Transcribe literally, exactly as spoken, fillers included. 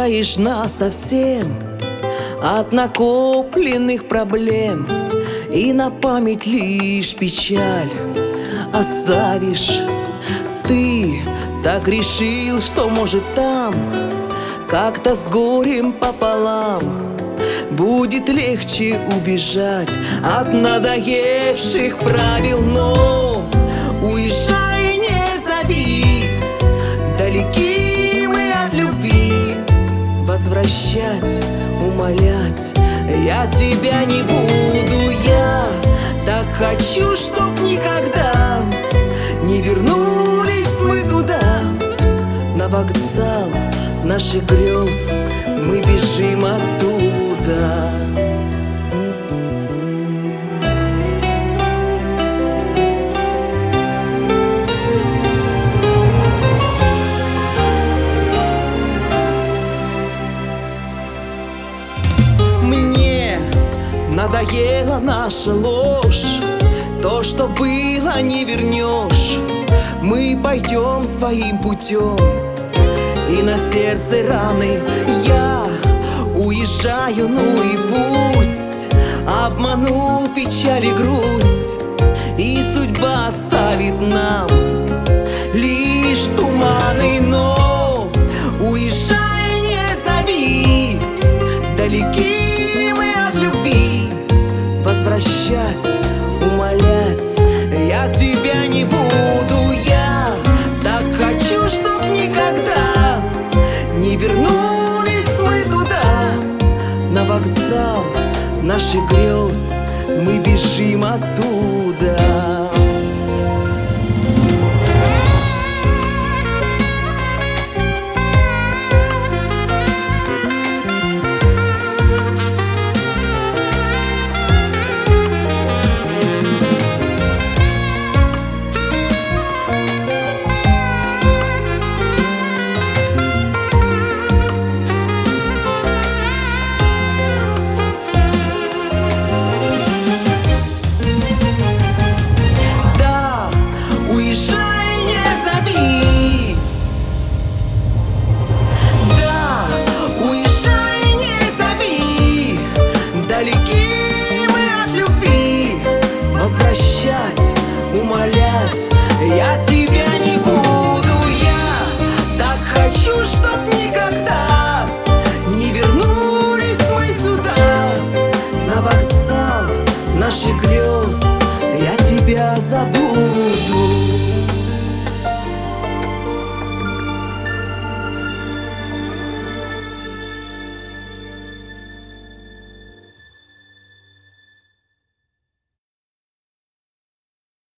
избавишь нас совсем от накопленных проблем, и на память лишь печаль оставишь. Ты так решил, что может там как-то с горем пополам будет легче убежать от надоевших правил. Но уезжай, не зови, далеки мы от любви. Возвращать, умолять я тебя не буду. Я так хочу, чтоб никогда не вернулись мы туда, на вокзал наших грез мы бежим оттуда. Мне надоела наша ложь, то, что было, не вернешь. Мы пойдем своим путем, и на сердце раны. Я уезжаю, ну и пусть обманул печаль и грусть, и судьба оставит нам лишь туманы. Но уезжай, не зови, далеки мы от любви. Возвращать, умолять я тебя не буду. Я так хочу, чтоб никогда не вернулись мы туда, на вокзал наших грез мы бежим оттуда.